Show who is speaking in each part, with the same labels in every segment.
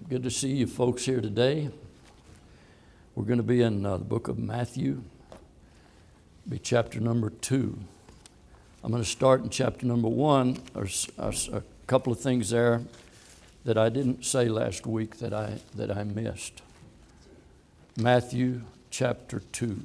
Speaker 1: Good to see you folks here today. We're going to be in the book of Matthew, be chapter number 2. I'm going to start in chapter number 1. There's a couple of things there that I didn't say last week that I missed. Matthew chapter 2.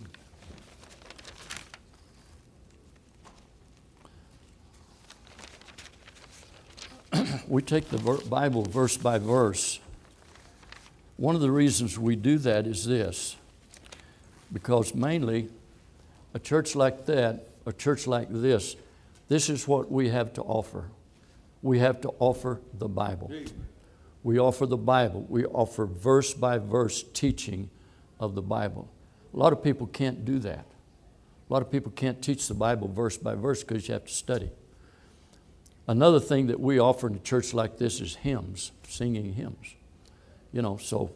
Speaker 1: We take the Bible verse by verse. One of the reasons we do that is this, because mainly a church like that, a church like this is what we have to offer. We have to offer the Bible. We offer the Bible. We offer verse by verse teaching of the Bible. A lot of people can't do that. A lot of people can't teach the Bible verse by verse because you have to study. Another thing that we offer in a church like this is hymns, singing hymns. So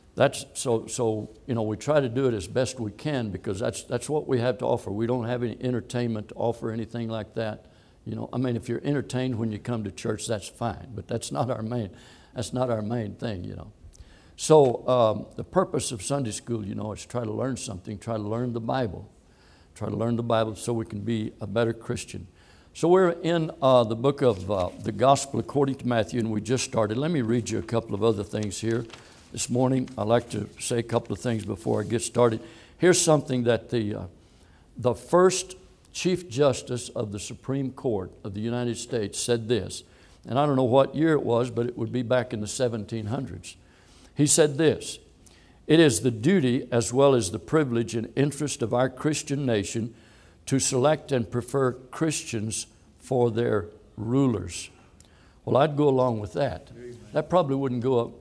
Speaker 1: we try to do it as best we can because that's what we have to offer. We don't have any entertainment to offer, anything like that. If you're entertained when you come to church, that's fine, but that's not our main thing. So the purpose of Sunday school, is try to learn something, try to learn the Bible so we can be a better Christian. So we're in the book of the Gospel according to Matthew, and we just started. Let me read you a couple of other things here. This morning, I'd like to say a couple of things before I get started. Here's something that the first Chief Justice of the Supreme Court of the United States said this, and I don't know what year it was, but it would be back in the 1700s. He said this: "It is the duty as well as the privilege and interest of our Christian nation to select and prefer Christians for their rulers." Well, I'd go along with that. Amen. That probably wouldn't go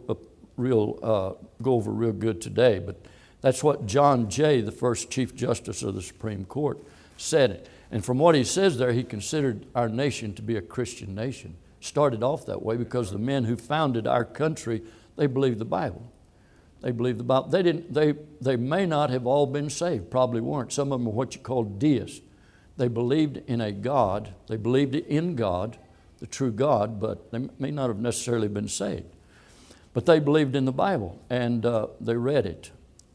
Speaker 1: over real good today, but that's what John Jay, the first Chief Justice of the Supreme Court, said it. And from what he says there, he considered our nation to be a Christian nation. Started off that way because the men who founded our country, they believed the Bible. They believed the Bible. They may not have all been saved, probably weren't. Some of them are what you call deists. They believed in a God. They believed in God, the true God, but they may not have necessarily been saved. But they believed in the Bible, and they read it.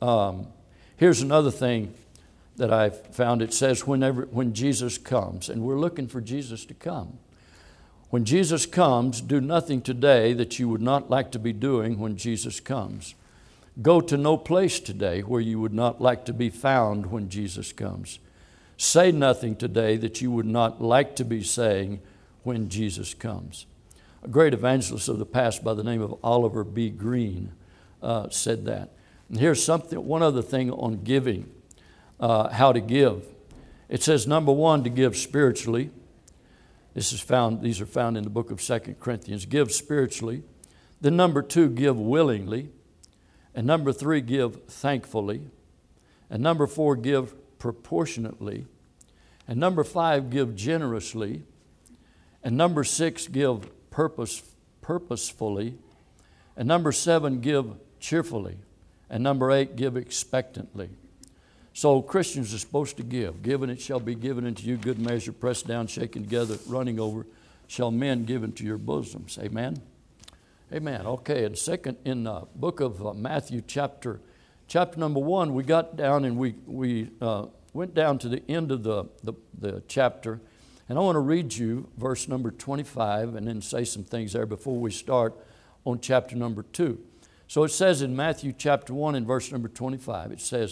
Speaker 1: Here's another thing that I've found. It says when Jesus comes, and we're looking for Jesus to come. When Jesus comes, do nothing today that you would not like to be doing when Jesus comes. Go to no place today where you would not like to be found when Jesus comes. Say nothing today that you would not like to be saying when Jesus comes. A great evangelist of the past by the name of Oliver B. Green said that. And here's one other thing on giving, how to give. It says, number 1, to give spiritually. These are found in the book of 2 Corinthians. Give spiritually. Then number 2, give willingly. And number 3, give thankfully. And number 4, give proportionately. And number 5, give generously. And number 6, give purposefully. And number 7, give cheerfully. And number 8, give expectantly. So Christians are supposed to give. Given it shall be given unto you, good measure, pressed down, shaken together, running over, shall men give into your bosoms. Amen? Amen. Okay, and second, in the book of Matthew, chapter number 1, we got down and we went down to the end of the chapter. And I want to read you verse number 25 and then say some things there before we start on chapter number 2. So it says in Matthew chapter 1 and verse number 25, it says,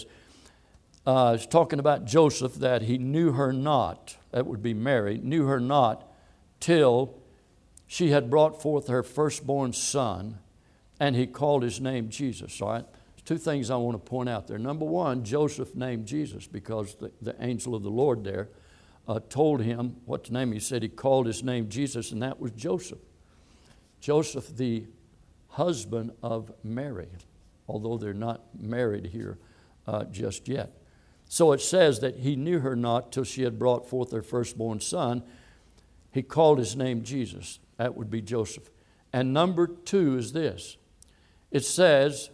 Speaker 1: it's talking about Joseph, that he knew her not, that would be Mary, knew her not till she had brought forth her firstborn son, and he called his name Jesus. All right? There's 2 things I want to point out there. Number 1, Joseph named Jesus because the angel of the Lord there told him what to name. He said he called his name Jesus, and that was Joseph. Joseph, the husband of Mary, although they're not married here just yet. So it says that he knew her not till she had brought forth her firstborn son. He called his name Jesus. That would be Joseph. And number 2 is this. It says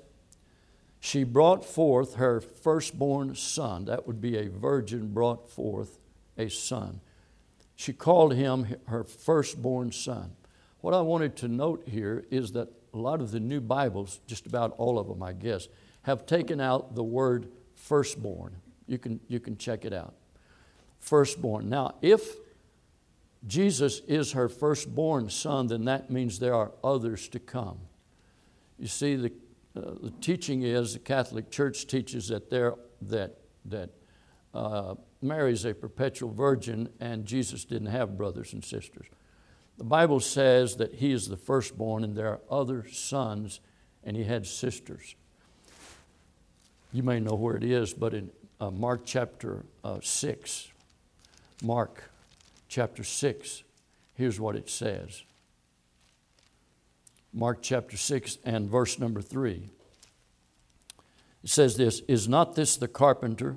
Speaker 1: she brought forth her firstborn son. That would be a virgin brought forth a son. She called him her firstborn son. What I wanted to note here is that a lot of the new Bibles, just about all of them, I guess, have taken out the word firstborn. You can check it out. Firstborn. Now, if Jesus is her firstborn son, then that means there are others to come. You see, the teaching is, the Catholic Church teaches that Mary is a perpetual virgin and Jesus didn't have brothers and sisters. The Bible says that he is the firstborn and there are other sons and he had sisters. You may know where it is, but in Mark chapter 6, Mark chapter 6, here's what it says. Mark chapter 6 and verse number 3. It says this, "Is not this the carpenter,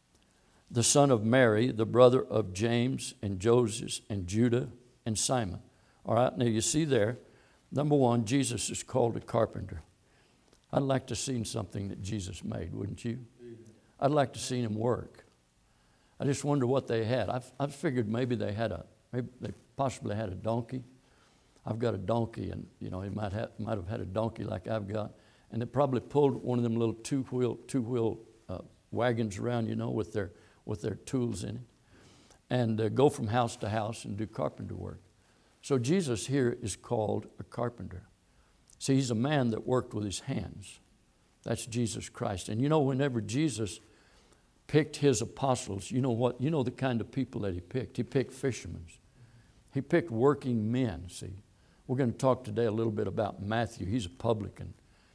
Speaker 1: the son of Mary, the brother of James and Joseph and Judah and Simon?" All right, now you see there, number one, Jesus is called a carpenter. I'd like to have seen something that Jesus made, wouldn't you? I'd like to have seen him work. I just wonder what they had. I've figured maybe they possibly had a donkey. I've got a donkey, and he might have had a donkey like I've got, and they probably pulled one of them little two-wheel wagons around, with their tools in it, and go from house to house and do carpenter work. So Jesus here is called a carpenter. See, he's a man that worked with his hands. That's Jesus Christ. And whenever Jesus picked his apostles, you know what? You know the kind of people that he picked. He picked fishermen. He picked working men, see. We're going to talk today a little bit about Matthew. He's a publican.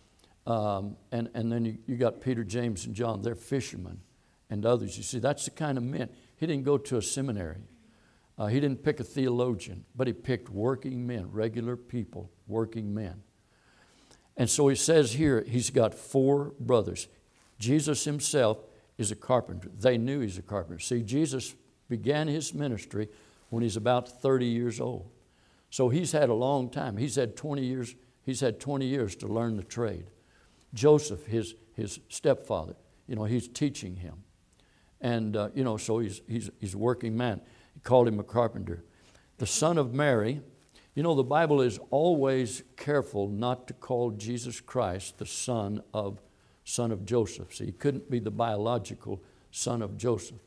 Speaker 1: And then you got Peter, James, and John. They're fishermen and others. You see, that's the kind of men. He didn't go to a seminary. He didn't pick a theologian, but he picked working men, regular people, working men. And so he says here, he's got 4 brothers. Jesus himself is a carpenter. They knew he's a carpenter. See, Jesus began his ministry when he's about 30 years old. So he's had a long time. He's had 20 years. He's had 20 years to learn the trade. Joseph, his stepfather, he's teaching him. And, so he's a working man. He called him a carpenter. The son of Mary, the Bible is always careful not to call Jesus Christ the son of Joseph. See, he couldn't be the biological son of Joseph.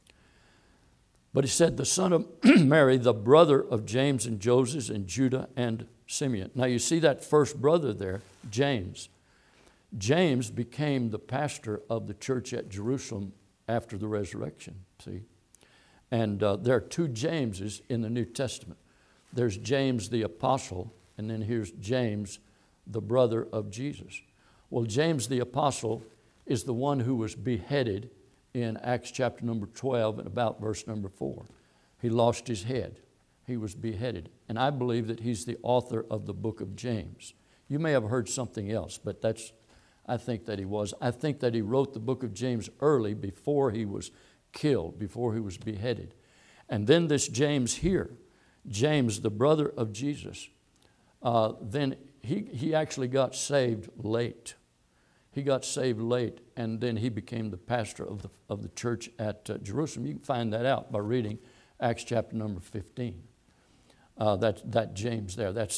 Speaker 1: But he said the son of Mary, the brother of James and Joseph and Judah and Simeon. Now you see that first brother there, James. James became the pastor of the church at Jerusalem after the resurrection, see. And there are 2 Jameses in the New Testament. There's James the apostle, and then here's James, the brother of Jesus. Well, James the apostle is the one who was beheaded in Acts chapter number 12 and about verse number 4. He lost his head. He was beheaded. And I believe that he's the author of the book of James. You may have heard something else, but I think that he was. I think that he wrote the book of James early before he was killed, before he was beheaded. And then this James here, James, the brother of Jesus, then he actually got saved late. He got saved late, and then he became the pastor of the church at Jerusalem. You can find that out by reading Acts chapter number 15. That James there, that's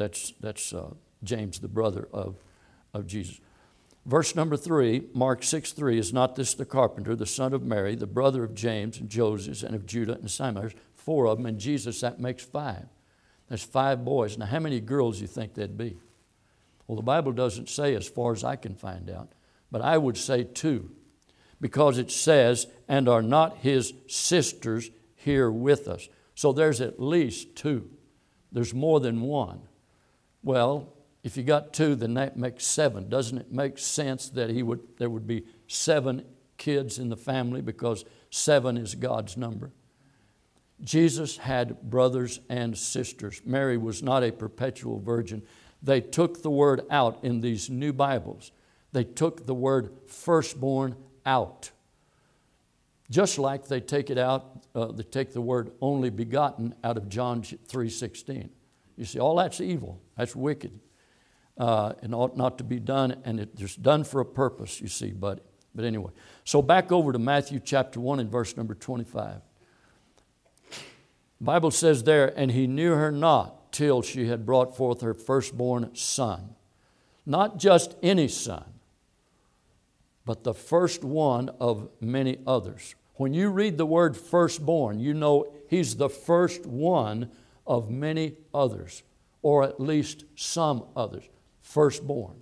Speaker 1: James, the brother of Jesus. Verse number 3, Mark 6:3, "Is not this the carpenter, the son of Mary, the brother of James and Joseph and of Judah and Simon?" There's 4 of them, and Jesus, that makes 5. There's 5 boys. Now, how many girls do you think there'd be? Well, the Bible doesn't say as far as I can find out, but I would say 2, because it says, "And are not his sisters here with us?" So there's at least 2. There's more than 1. Well, if you got 2, then that makes 7. Doesn't it make sense that there would be 7 kids in the family, because 7 is God's number? Jesus had brothers and sisters. Mary was not a perpetual virgin. They took the word out in these new Bibles. They took the word firstborn out. Just like they take it out, they take the word only begotten out of John 3:16. You see, all that's evil. That's wicked. And ought not to be done, and it's done for a purpose, you see, buddy. But anyway, so back over to Matthew chapter 1 and verse number 25. The Bible says there, "And he knew her not till she had brought forth her firstborn son." Not just any son, but the first one of many others. When you read the word firstborn, you know he's the first one of many others, or at least some others. Firstborn.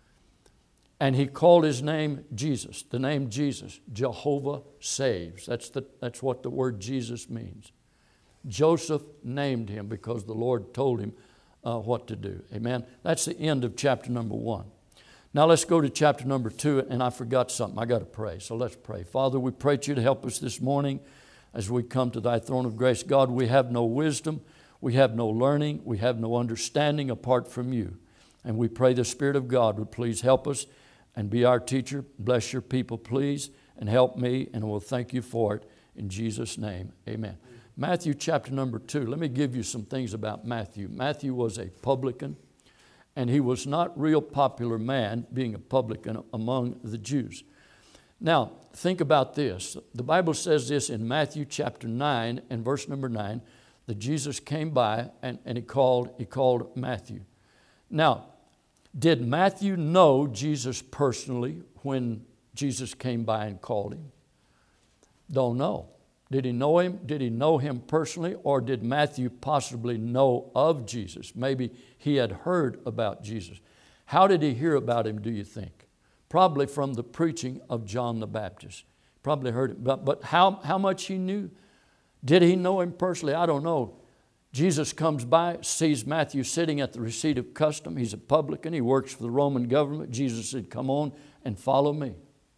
Speaker 1: And he called his name Jesus. The name Jesus, Jehovah saves. That's what the word Jesus means. Joseph named him because the Lord told him what to do. Amen. That's the end of chapter number 1. Now let's go to chapter number 2, and I forgot something. I got to pray, so let's pray. Father, we pray to you to help us this morning as we come to thy throne of grace. God, we have no wisdom, we have no learning, we have no understanding apart from you. And we pray the Spirit of God would please help us and be our teacher. Bless your people, please, and help me, and we'll thank you for it. In Jesus' name, amen. Matthew chapter number 2. Let me give you some things about Matthew. Matthew was a publican, and he was not real popular man being a publican among the Jews. Now, think about this. The Bible says this in Matthew chapter 9 and verse number 9, that Jesus came by and he called Matthew. Now, did Matthew know Jesus personally when Jesus came by and called him? Don't know. Did he know him? Did he know him personally? Or did Matthew possibly know of Jesus? Maybe he had heard about Jesus. How did he hear about him, do you think? Probably from the preaching of John the Baptist. Probably heard it. But how much he knew? Did he know him personally? I don't know. Jesus comes by, sees Matthew sitting at the receipt of custom. He's a publican. He works for the Roman government. Jesus said, come on and follow me.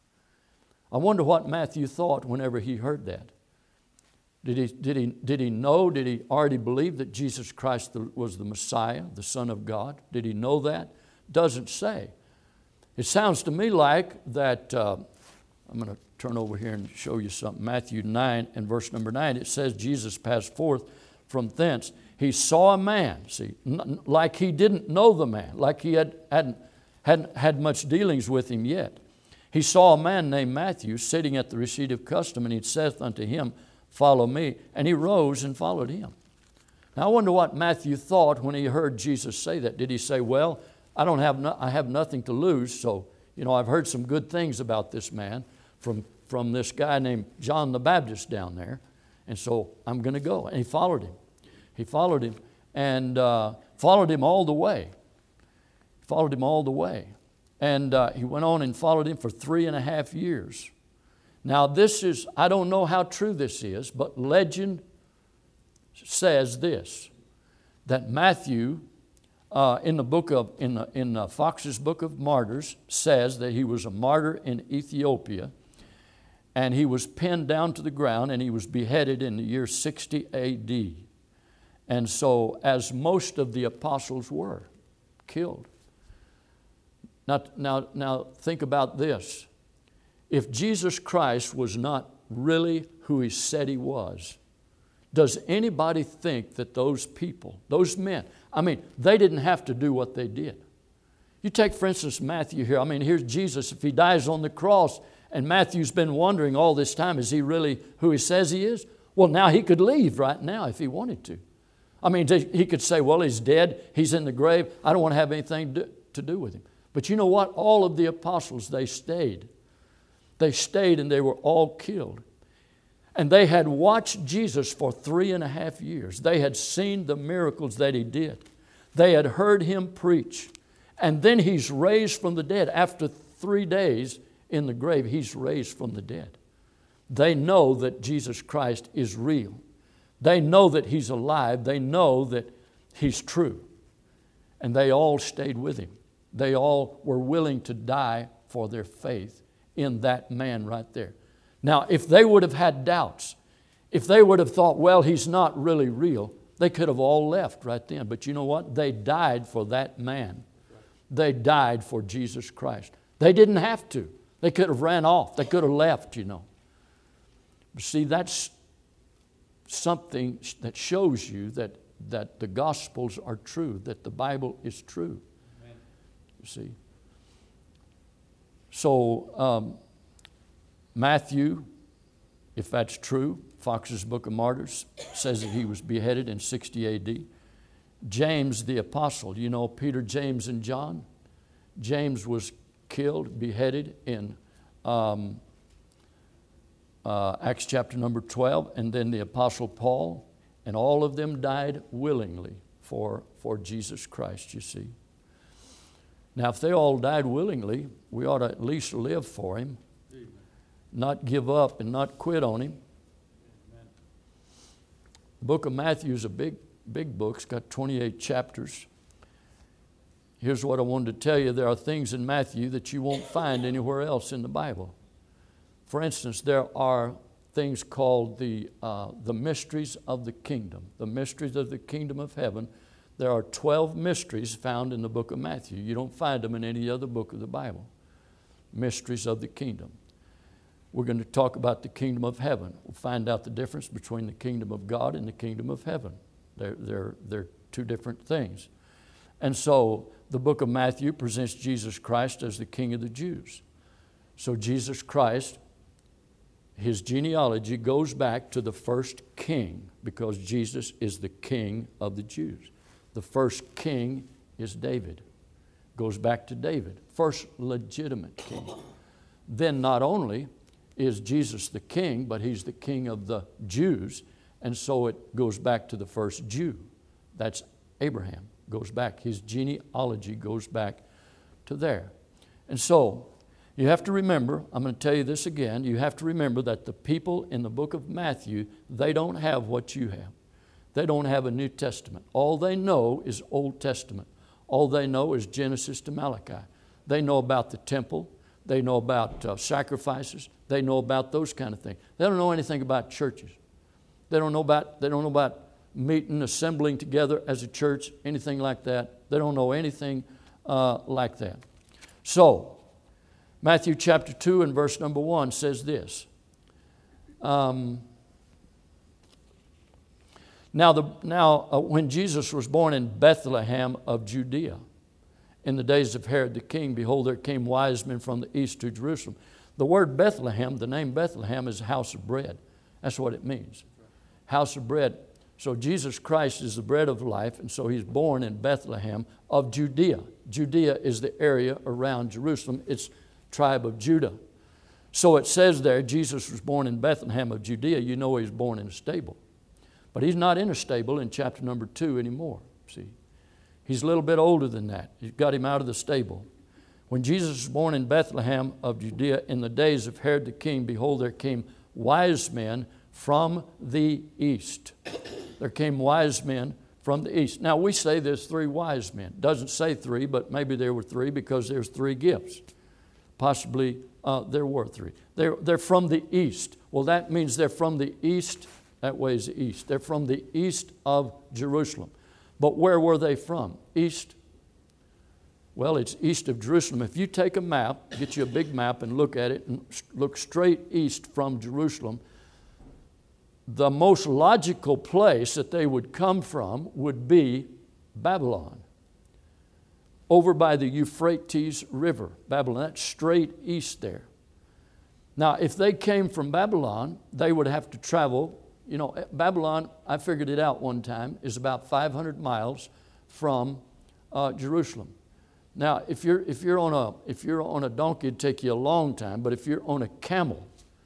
Speaker 1: I wonder what Matthew thought whenever he heard that. Did he know? Did he already believe that Jesus Christ was the Messiah, the Son of God? Did he know that? Doesn't say. It sounds to me like that, I'm going to turn over here and show you something. Matthew 9 and verse number 9, it says Jesus passed forth from thence. He saw a man, see, like he didn't know the man, like he hadn't had much dealings with him yet. He saw a man named Matthew sitting at the receipt of custom, and he saith unto him, follow me. And he rose and followed him. Now I wonder what Matthew thought when he heard Jesus say that. Did he say, well, I have nothing to lose, so I've heard some good things about this man from this guy named John the Baptist down there, and so I'm going to go. And he followed him. He followed him and followed him all the way. Followed him all the way. And he went on and followed him for 3.5 years. Now this is, I don't know how true this is, but legend says this, that Matthew in Fox's Book of Martyrs says that he was a martyr in Ethiopia, and he was pinned down to the ground and he was beheaded in the year 60 A.D. And so, as most of the apostles were killed. Now think about this. If Jesus Christ was not really who he said he was, does anybody think that those people, those men, they didn't have to do what they did. You take, for instance, Matthew here. Here's Jesus. If he dies on the cross, and Matthew's been wondering all this time, is he really who he says he is? Well, now he could leave right now if he wanted to. He could say, well, he's dead. He's in the grave. I don't want to have anything to do with him. But you know what? All of the apostles, they stayed. They stayed and they were all killed. And they had watched Jesus for 3.5 years. They had seen the miracles that he did. They had heard him preach. And then he's raised from the dead. After 3 days in the grave, he's raised from the dead. They know that Jesus Christ is real. They know that he's alive. They know that he's true. And they all stayed with him. They all were willing to die for their faith in that man right there. Now, if they would have had doubts, if they would have thought, well, he's not really real, they could have all left right then. But you know what? They died for that man. They died for Jesus Christ. They didn't have to. They could have ran off. They could have left, But see, that's something that shows you that the Gospels are true, that the Bible is true. Amen. You see. So, Matthew, if that's true, Fox's Book of Martyrs says that he was beheaded in 60 A.D. James the Apostle, Peter, James, and John. James was killed, beheaded in Acts chapter number 12, and then the Apostle Paul, and all of them died willingly for Jesus Christ, you see. Now, if they all died willingly, we ought to at least live for Him, not give up and not quit on Him. The book of Matthew is a big book. It's got 28 chapters. Here's what I wanted to tell you. There are things in Matthew that you won't find anywhere else in the Bible. For instance, there are things called the mysteries of the kingdom, the mysteries of the kingdom of heaven. There are 12 mysteries found in the book of Matthew. You don't find them in any other book of the Bible. Mysteries of the kingdom. We're going to talk about the kingdom of heaven. We'll find out the difference between the kingdom of God and the kingdom of heaven. They're two different things. And so the book of Matthew presents Jesus Christ as the King of the Jews. So Jesus Christ, His genealogy goes back to the first king, because Jesus is the King of the Jews. The first king is David. Goes back to David, first legitimate king. Then not only is Jesus the king, but He's the King of the Jews, and so it goes back to the first Jew. That's Abraham. Goes back. His genealogy goes back to there. And so you have to remember, I'm going to tell you this again, you have to remember that the people in the book of Matthew, they don't have what you have. They don't have a New Testament. All they know is Old Testament. All they know is Genesis to Malachi. They know about the temple. They know about sacrifices. They know about those kind of things. They don't know anything about churches. They don't know about meeting, assembling together as a church, anything like that. They don't know anything like that. So, Matthew chapter 2 and verse number 1 says this. When Jesus was born in Bethlehem of Judea, in the days of Herod the king, behold, there came wise men from the east to Jerusalem. The word Bethlehem, the name Bethlehem, is house of bread. That's what it means. House of bread. So Jesus Christ is the bread of life, and so He's born in Bethlehem of Judea. Judea is the area around Jerusalem. It's tribe of Judah. So it says there, Jesus was born in Bethlehem of Judea. You know He was born in a stable. But He's not in a stable in chapter number 2 anymore, see. He's a little bit older than that. He's got Him out of the stable. When Jesus was born in Bethlehem of Judea in the days of Herod the king, behold, there came wise men from the east. There came wise men from the east. Now we say there's 3 wise men. Doesn't say 3, but maybe there were 3 because there's 3 gifts. Possibly there were 3. They're from the east. Well, that means they're from the east. That way is the east. They're from the east of Jerusalem. But where were they from? East? Well, it's east of Jerusalem. If you take a map, get you a big map and look at it and look straight east from Jerusalem, the most logical place that they would come from would be Babylon. Over by the Euphrates River, Babylon, that's straight east there. Now, if they came from Babylon, they would have to travel. You know, Babylon, I figured it out one time, is about 500 miles from Jerusalem. Now, if you're on a donkey, it'd take you a long time. But if you're on a camel,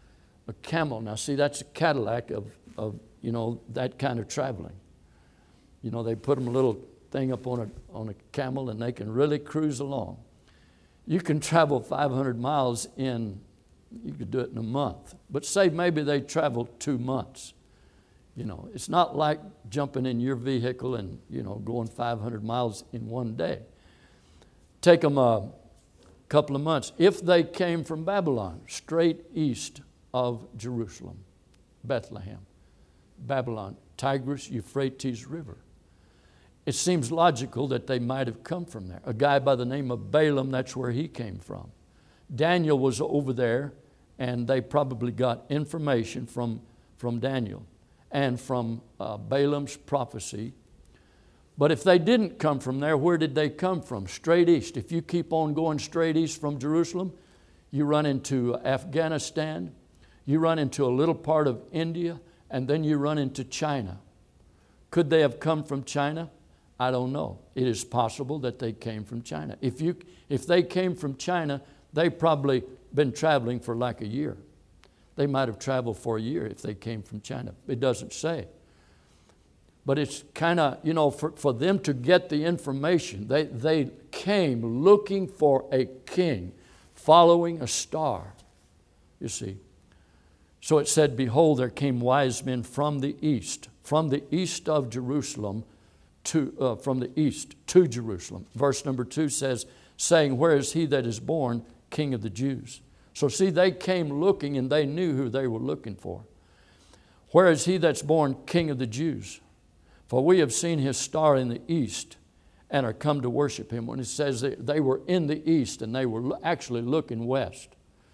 Speaker 1: now see, that's a Cadillac of that kind of traveling. You know, they put them a little thing up on a camel, and they can really cruise along. You can travel 500 miles you could do it in a month. But say maybe they traveled 2 months. You know, it's not like jumping in your vehicle and, going 500 miles in one day. Take them a couple of months. If they came from Babylon, straight east of Jerusalem, Bethlehem, Babylon, Tigris, Euphrates River. It seems logical that they might have come from there. A guy by the name of Balaam, that's where he came from. Daniel was over there, and they probably got information from Daniel and from Balaam's prophecy. But if they didn't come from there, where did they come from? Straight east. If you keep on going straight east from Jerusalem, you run into Afghanistan, you run into a little part of India, and then you run into China. Could they have come from China? I don't know. It is possible that they came from China. If they came from China, they've probably been traveling for like a year. They might have traveled for a year if they came from China. It doesn't say. But it's kind of, for them to get the information, they came looking for a king, following a star, you see. So it said, behold, there came wise men from the east of Jerusalem, from the east to Jerusalem. Verse number 2 says, saying, where is he that is born King of the Jews? So see, they came looking and they knew who they were looking for. Where is he that's born King of the Jews? For we have seen his star in the east and are come to worship him. When it says they were in the east and they were actually looking west.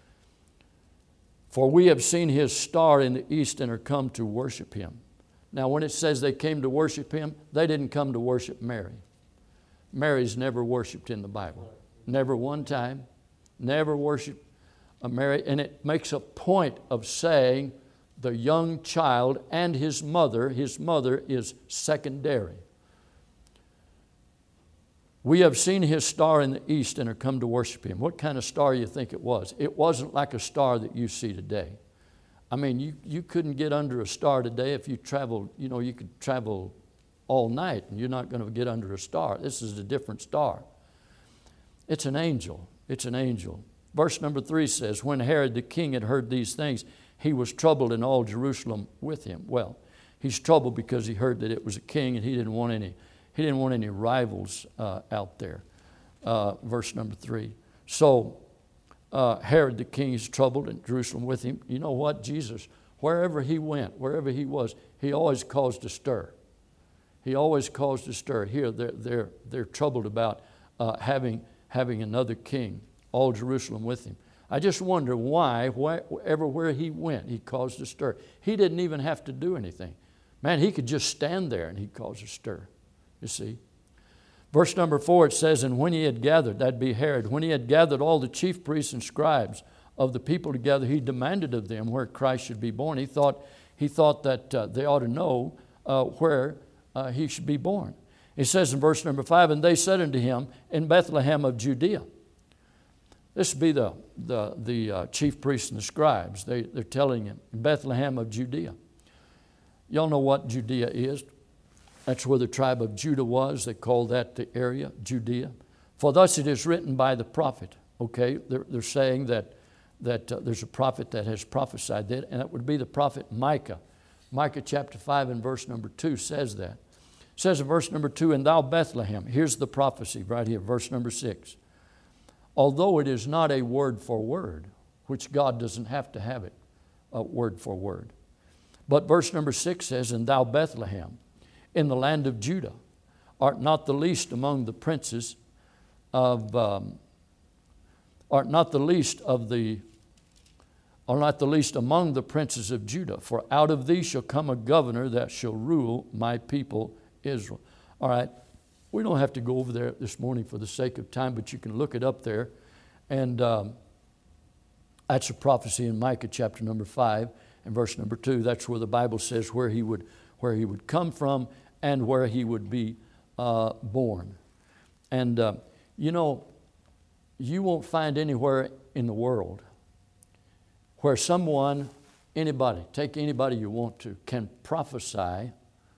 Speaker 1: For we have seen his star in the east and are come to worship him. Now when it says they came to worship him, they didn't come to worship Mary. Mary's never worshiped in the Bible. Never one time. Never worshiped Mary. And it makes a point of saying the young child and his mother is secondary. We have seen his star in the east and are come to worship him. What kind of star do you think it was? It wasn't like a star that you see today. I mean, you couldn't get under a star today if you traveled, you could travel all night and you're not going to get under a star. This is a different star. It's an angel. It's an angel. Verse number 3 says, when Herod the king had heard these things, he was troubled and all Jerusalem with him. Well, he's troubled because he heard that it was a king and he didn't want any rivals out there. Verse number 3. So Herod the king is troubled and Jerusalem with him. You know what? Jesus, wherever he went, wherever he was, he always caused a stir. He always caused a stir. Here they're troubled about having another king, all Jerusalem with him. I just wonder why, where he went, he caused a stir. He didn't even have to do anything. Man, he could just stand there and he'd cause a stir, you see. Verse number 4, it says, and when he had gathered, that'd be Herod, when he had gathered all the chief priests and scribes of the people together, he demanded of them where Christ should be born. He thought that they ought to know where he should be born. It says in verse number 5, and they said unto him, in Bethlehem of Judea. This would be the chief priests and the scribes. They're telling him, in Bethlehem of Judea. Y'all know what Judea is? That's where the tribe of Judah was. They call that the area, Judea. For thus it is written by the prophet. Okay, they're saying that there's a prophet that has prophesied that, and that would be the prophet Micah. Micah chapter 5 and verse number 2 says that. It says in verse number 2, and thou Bethlehem, here's the prophecy right here, verse number 6. Although it is not a word for word, which God doesn't have to have it, word for word. But verse number 6 says, and thou Bethlehem, in the land of Judah, art not the least among the princes of, art not the least among the princes of Judah, for out of thee shall come a governor that shall rule my people Israel. All right, we don't have to go over there this morning for the sake of time, but you can look it up there. And that's a prophecy in Micah chapter number 5 and verse number 2. That's where the Bible says where he would come from and where he would be born. And you won't find anywhere in the world where anybody, take anybody you want to, can prophesy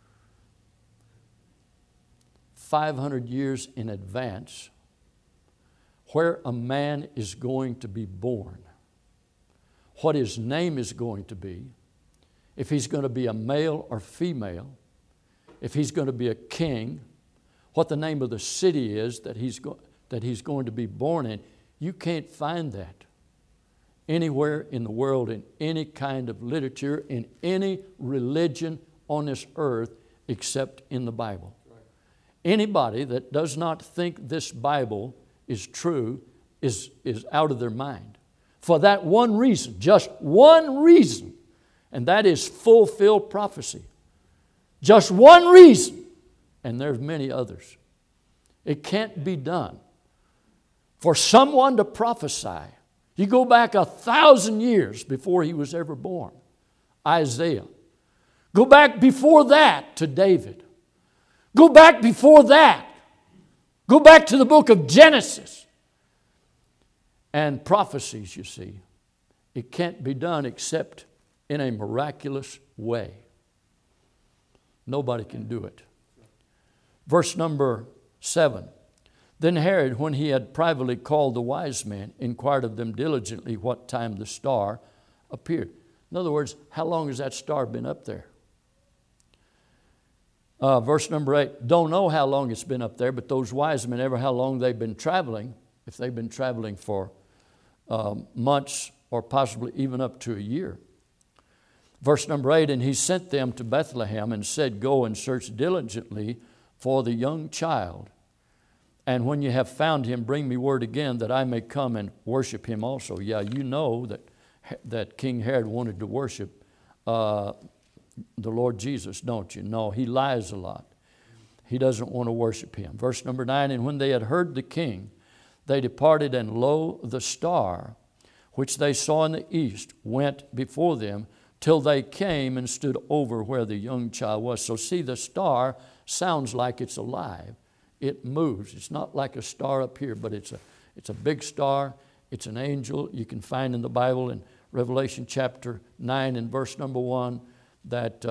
Speaker 1: 500 years in advance where a man is going to be born, what his name is going to be, if he's going to be a male or female, if he's going to be a king, what the name of the city is that he's going to be born in. You can't find that anywhere in the world, in any kind of literature, in any religion on this earth, except in the Bible. Anybody that does not think this Bible is true is out of their mind. For that one reason, just one reason, and that is fulfilled prophecy. Just one reason, and there's many others. It can't be done. For someone to prophesy, you go back 1,000 years before he was ever born, Isaiah. Go back before that to David. Go back before that. Go back to the book of Genesis. And prophecies, you see, it can't be done except in a miraculous way. Nobody can do it. Verse number 7. Then Herod, when he had privately called the wise men, inquired of them diligently what time the star appeared. In other words, how long has that star been up there? Verse number 8. Don't know how long it's been up there, but those wise men, ever how long they've been traveling, if they've been traveling for months or possibly even up to a year. Verse number 8, and he sent them to Bethlehem and said, go and search diligently for the young child. And when you have found him, bring me word again that I may come and worship him also. Yeah, you know that King Herod wanted to worship the Lord Jesus, don't you? No, he lies a lot. He doesn't want to worship him. Verse number 9, and when they had heard the king, they departed, and lo, the star, which they saw in the east, went before them, till they came and stood over where the young child was. So see, the star sounds like it's alive. It moves. It's not like a star up here, but it's a big star. It's an angel. You can find in the Bible in Revelation chapter 9 and verse number 1 that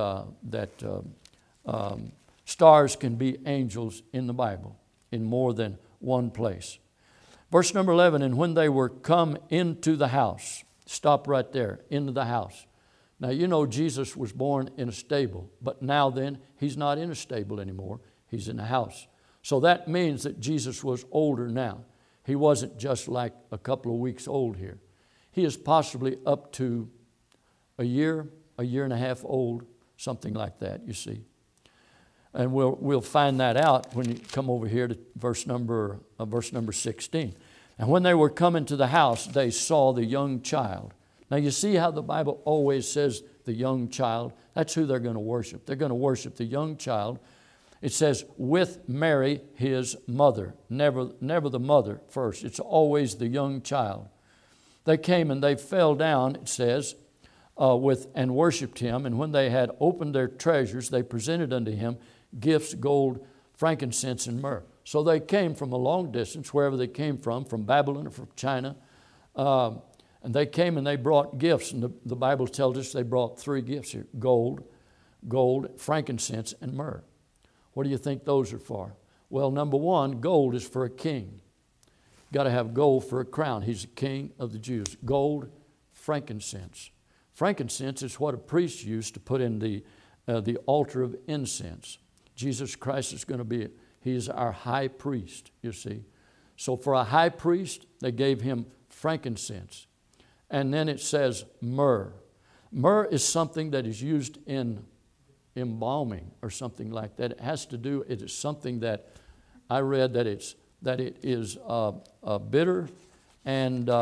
Speaker 1: stars can be angels in the Bible in more than one place. Verse number 11, and when they were come into the house, stop right there, into the house. Now, you know Jesus was born in a stable, but now then, he's not in a stable anymore. He's in a house. So that means that Jesus was older now. He wasn't just like a couple of weeks old here. He is possibly up to a year and a half old, something like that, you see. And we'll find that out when you come over here to verse number 16. And when they were coming to the house, they saw the young child. Now you see how the Bible always says the young child. That's who they're going to worship. They're going to worship the young child. It says with Mary, his mother. Never the mother first. It's always the young child. They came and they fell down, it says, and worshipped him. And when they had opened their treasures, they presented unto him gifts, gold, frankincense, and myrrh. So they came from a long distance, wherever they came from Babylon or from China. And they came and they brought gifts. And the Bible tells us they brought 3 gifts here. Gold, frankincense, and myrrh. What do you think those are for? Well, number 1, gold is for a king. Got to have gold for a crown. He's the king of the Jews. Gold, frankincense. Frankincense is what a priest used to put in the altar of incense. Jesus Christ is going to be, he's our high priest, you see. So for a high priest, they gave him frankincense. And then it says myrrh. Myrrh is something that is used in embalming or something like that. It is something that I read that it is bitter, and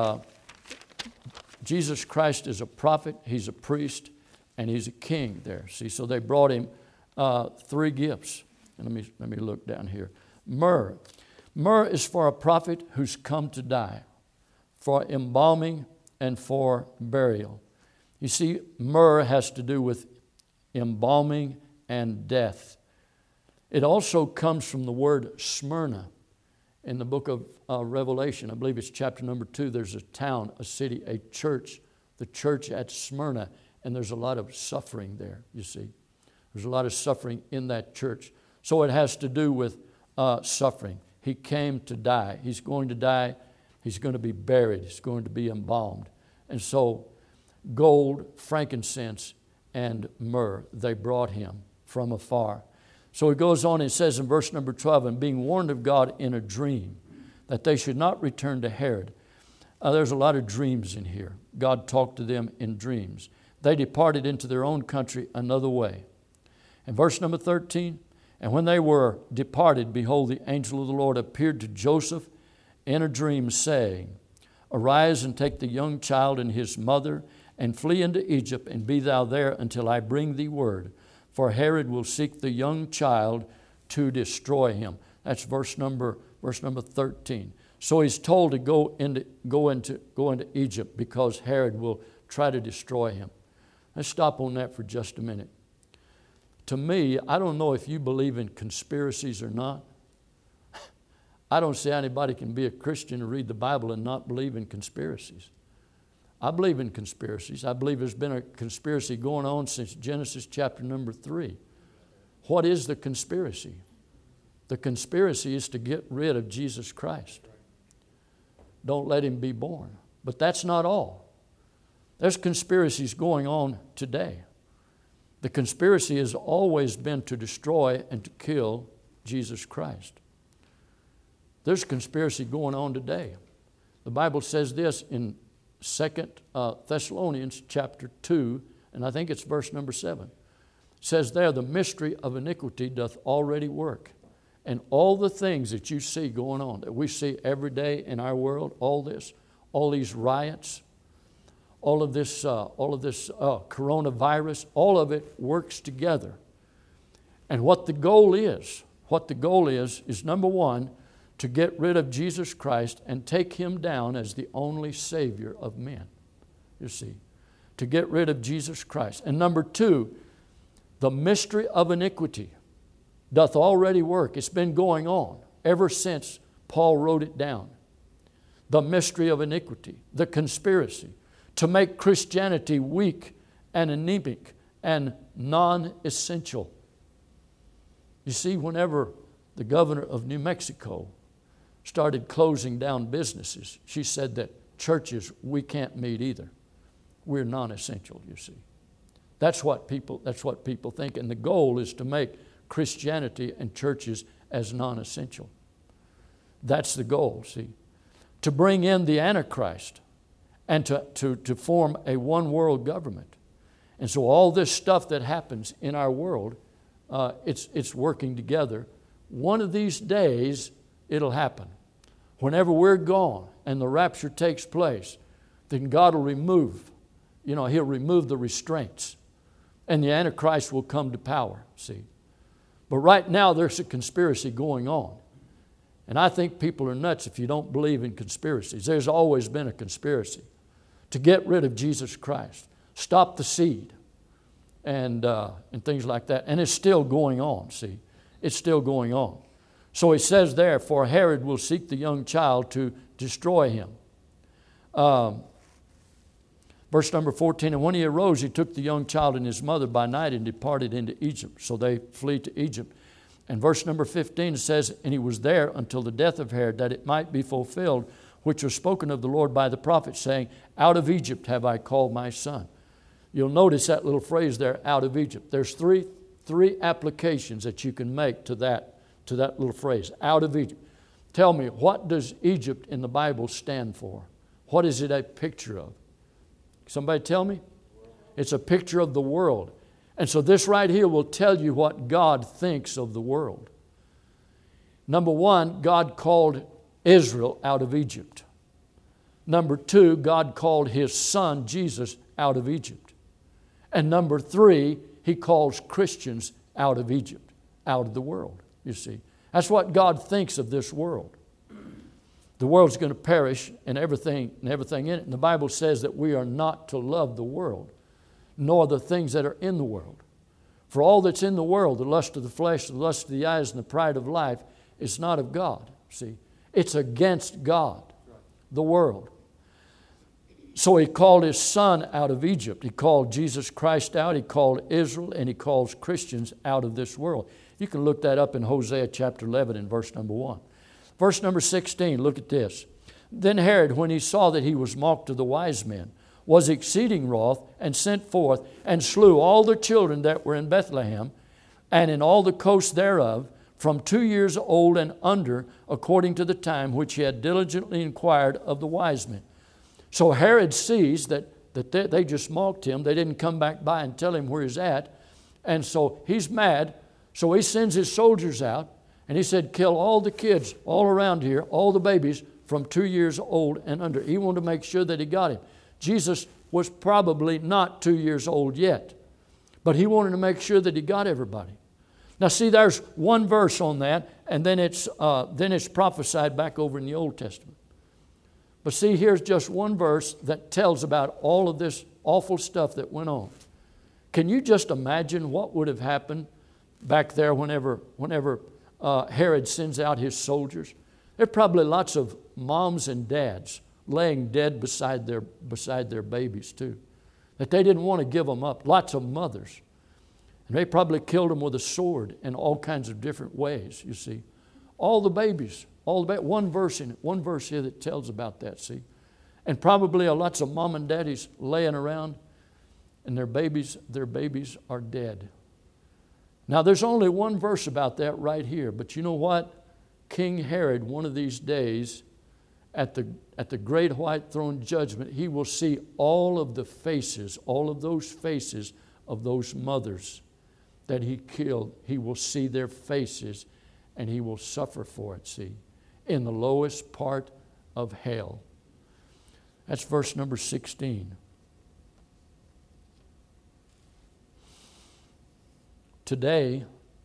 Speaker 1: Jesus Christ is a prophet, he's a priest, and he's a king there. See, so they brought him 3 gifts. And let me look down here. Myrrh. Myrrh is for a prophet who's come to die, for embalming and for burial. You see, myrrh has to do with embalming and death. It also comes from the word Smyrna. In the book of Revelation, I believe it's chapter number 2, there's a town, a city, a church, the church at Smyrna, and there's a lot of suffering there, you see. There's a lot of suffering in that church. So it has to do with suffering. He came to die. He's going to die. He's going to be buried. He's going to be embalmed. And so gold, frankincense, and myrrh, they brought him from afar. So it goes on, it says in verse number 12, and being warned of God in a dream, that they should not return to Herod. There's a lot of dreams in here. God talked to them in dreams. They departed into their own country another way. And verse number 13, and when they were departed, behold, the angel of the Lord appeared to Joseph in a dream, saying, arise and take the young child and his mother, and flee into Egypt, and be thou there until I bring thee word. For Herod will seek the young child to destroy him. That's verse number 13. So he's told to go into Egypt because Herod will try to destroy him. Let's stop on that for just a minute. to me, I don't know if you believe in conspiracies or not. I don't see anybody can be a Christian and read the Bible and not believe in conspiracies. I believe in conspiracies. I believe there's been a conspiracy going on since Genesis chapter number 3. What is the conspiracy? The conspiracy is to get rid of Jesus Christ. Don't let him be born. But that's not all. There's conspiracies going on today. The conspiracy has always been to destroy and to kill Jesus Christ. There's a conspiracy going on today. The Bible says this in 2 Thessalonians chapter 2, and I think it's verse number 7. It says there, the mystery of iniquity doth already work. And all the things that you see going on, that we see every day in our world, all these riots, all of this coronavirus, all of it works together. And what the goal is number one, to get rid of Jesus Christ and take him down as the only Savior of men. You see, to get rid of Jesus Christ. And number two, the mystery of iniquity doth already work. It's been going on ever since Paul wrote it down. The mystery of iniquity, the conspiracy, to make Christianity weak and anemic and non-essential. You see, whenever the governor of New Mexico started closing down businesses, she said that churches, we can't meet either. We're non-essential, you see. That's what people think. And the goal is to make Christianity and churches as non-essential. That's the goal, see. To bring in the Antichrist and to form a one world government. And so all this stuff that happens in our world, it's working together. One of these days, it'll happen. Whenever we're gone and the rapture takes place, then God will remove, He'll remove the restraints. And the Antichrist will come to power, see. But right now, there's a conspiracy going on. And I think people are nuts if you don't believe in conspiracies. There's always been a conspiracy to get rid of Jesus Christ, stop the seed, and things like that. And it's still going on, see. It's still going on. So he says there, for Herod will seek the young child to destroy him. Verse number 14, and when he arose, he took the young child and his mother by night and departed into Egypt. So they flee to Egypt. And verse number 15 says, and he was there until the death of Herod, that it might be fulfilled, which was spoken of the Lord by the prophet, saying, out of Egypt have I called my son. You'll notice that little phrase there, out of Egypt. There's three applications that you can make to that little phrase, out of Egypt. Tell me, what does Egypt in the Bible stand for? What is it a picture of? Somebody tell me? It's a picture of the world. And so this right here will tell you what God thinks of the world. Number one, God called Israel out of Egypt. Number two, God called his son, Jesus, out of Egypt. And number three, he calls Christians out of Egypt, out of the world, you see. That's what God thinks of this world. The world's going to perish and everything in it. And the Bible says that we are not to love the world, nor the things that are in the world. For all that's in the world, the lust of the flesh, the lust of the eyes, and the pride of life, is not of God. See, it's against God, the world. So he called his son out of Egypt. He called Jesus Christ out. He called Israel, and he calls Christians out of this world. You can look that up in Hosea chapter 11 and verse number 1. Verse number 16, look at this. Then Herod, when he saw that he was mocked of the wise men, was exceeding wroth, and sent forth, and slew all the children that were in Bethlehem, and in all the coasts thereof, from 2 years old and under, according to the time which he had diligently inquired of the wise men. So Herod sees that they just mocked him. They didn't come back by and tell him where he's at. And so he's mad. So he sends his soldiers out. And he said, kill all the kids all around here, all the babies from 2 years old and under. He wanted to make sure that he got him. Jesus was probably not 2 years old yet. But he wanted to make sure that he got everybody. Now see, there's one verse on that. And then it's prophesied back over in the Old Testament. But see, here's just one verse that tells about all of this awful stuff that went on. Can you just imagine what would have happened back there whenever Herod sends out his soldiers. There are probably lots of moms and dads laying dead beside their babies too, that they didn't want to give them up. Lots of mothers. And they probably killed them with a sword in all kinds of different ways, you see. All the babies, one verse here that tells about that, see. And probably lots of mom and daddies laying around, and their babies are dead. Now there's only one verse about that right here, but you know what? King Herod, one of these days, at the great white throne judgment, he will see all of those faces of those mothers that he killed. He will see their faces, and he will suffer for it, see, in the lowest part of hell. That's verse number 16. Today,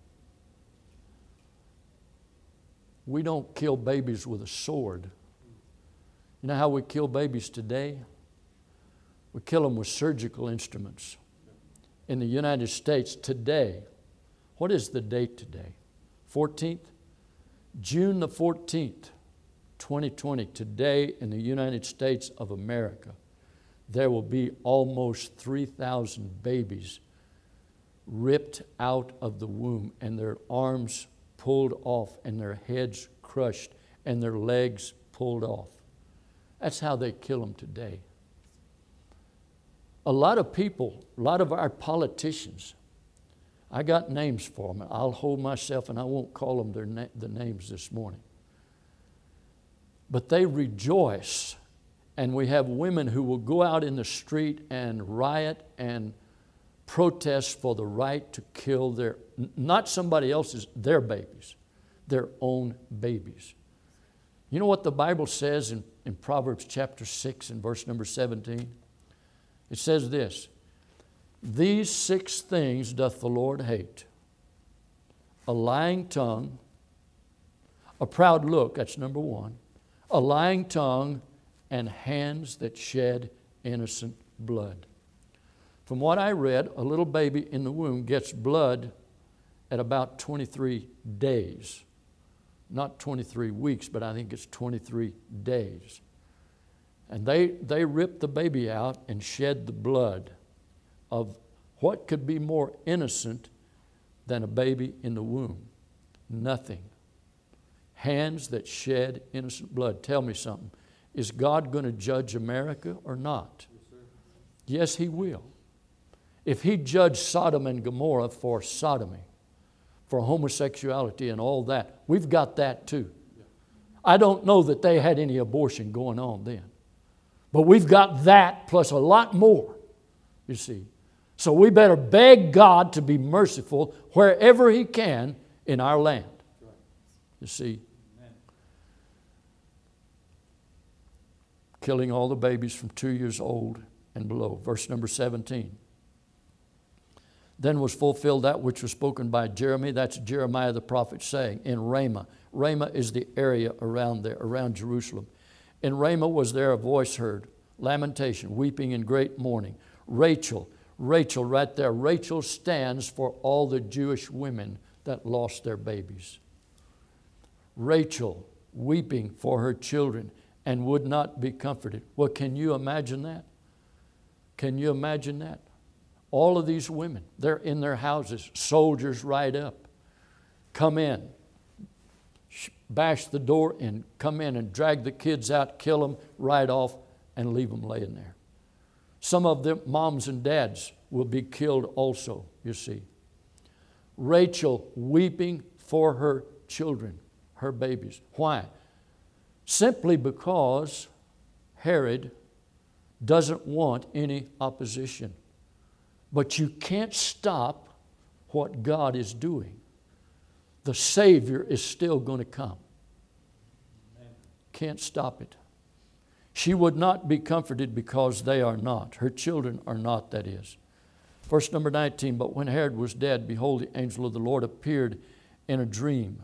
Speaker 1: we don't kill babies with a sword. You know how we kill babies today? We kill them with surgical instruments. In the United States today, what is the date today? 14th? June the 14th, 2020, today in the United States of America, there will be almost 3,000 babies ripped out of the womb and their arms pulled off and their heads crushed and their legs pulled off. That's how they kill them today. A lot of people, a lot of our politicians, I got names for them. I'll hold myself and I won't call them the names this morning. But they rejoice, and we have women who will go out in the street and riot and protest for the right to kill not somebody else's, their babies, their own babies. You know what the Bible says in Proverbs chapter 6 and verse number 17? It says this: "These 6 things doth the Lord hate: a lying tongue, a proud look," that's number 1, "a lying tongue, and hands that shed innocent blood." From what I read, a little baby in the womb gets blood at about 23 days. Not 23 weeks, but I think it's 23 days. And they rip the baby out and shed the blood of what could be more innocent than a baby in the womb? Nothing. Hands that shed innocent blood. Tell me something. Is God going to judge America or not? Yes, He will. If He judged Sodom and Gomorrah for sodomy, for homosexuality and all that, we've got that too. I don't know that they had any abortion going on then. But we've got that plus a lot more, you see. So we better beg God to be merciful wherever He can in our land. You see. Killing all the babies from 2 years old and below. Verse number 17. "Then was fulfilled that which was spoken by Jeremiah," that's Jeremiah the prophet, saying, "in Ramah." Ramah is the area around there, around Jerusalem. "In Ramah was there a voice heard, lamentation, weeping and great mourning." Rachel right there. Rachel stands for all the Jewish women that lost their babies. Rachel weeping for her children and would not be comforted. Well, can you imagine that? Can you imagine that? All of these women, they're in their houses. Soldiers ride up, come in, bash the door in, come in and drag the kids out, kill them, ride off, and leave them laying there. Some of them, moms and dads, will be killed also, you see. Rachel weeping for her children, her babies. Why? Simply because Herod doesn't want any opposition. But you can't stop what God is doing. The Savior is still going to come. Can't stop it. She would not be comforted because they are not. Her children are not, that is. Verse number 19, "But when Herod was dead, behold, the angel of the Lord appeared in a dream."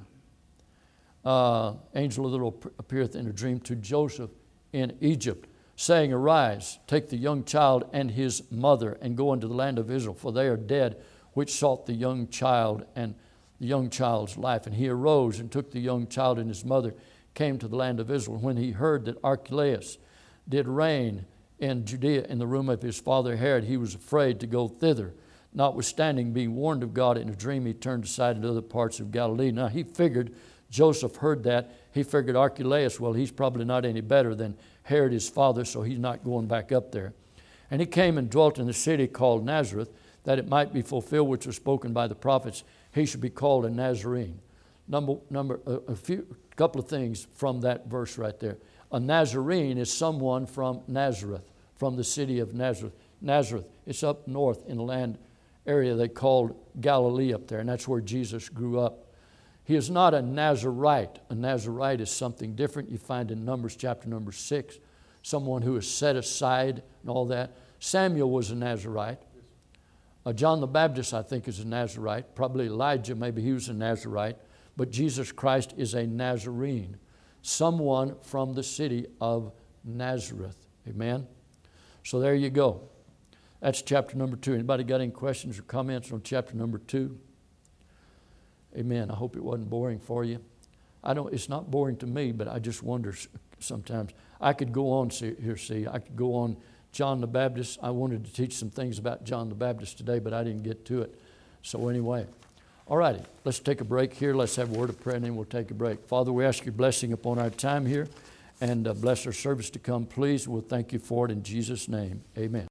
Speaker 1: Angel of the Lord appeareth in a dream to Joseph in Egypt, saying, "Arise, take the young child and his mother, and go into the land of Israel, for they are dead which sought the young child and the young child's life. And he arose and took the young child and his mother, came to the land of Israel. When he heard that Archelaus did reign in Judea in the room of his father Herod, he was afraid to go thither. Notwithstanding, being warned of God in a dream, he turned aside into other parts of Galilee. Now he figured, Joseph heard that, he figured Archelaus, well, he's probably not any better than Herod his father, so he's not going back up there. And he came and dwelt in the city called Nazareth, that it might be fulfilled which was spoken by the prophets, he should be called a Nazarene. A couple of things from that verse right there. A Nazarene is someone from Nazareth, from the city of Nazareth. Nazareth, it's up north in the land area they called Galilee up there, and that's where Jesus grew up. He is not a Nazarite. A Nazarite is something different. You find in Numbers chapter number 6, someone who is set aside and all that. Samuel was a Nazarite. John the Baptist, I think, is a Nazarite. Probably Elijah, maybe he was a Nazarite. But Jesus Christ is a Nazarene, someone from the city of Nazareth. Amen? So there you go. That's chapter number 2. Anybody got any questions or comments on chapter number 2? Amen. I hope it wasn't boring for you. It's not boring to me, but I just wonder sometimes. I could go on I could go on John the Baptist. I wanted to teach some things about John the Baptist today, but I didn't get to it. So anyway, all righty, let's take a break here. Let's have a word of prayer, and then we'll take a break. Father, we ask your blessing upon our time here, and bless our service to come, please. We'll thank you for it in Jesus' name. Amen.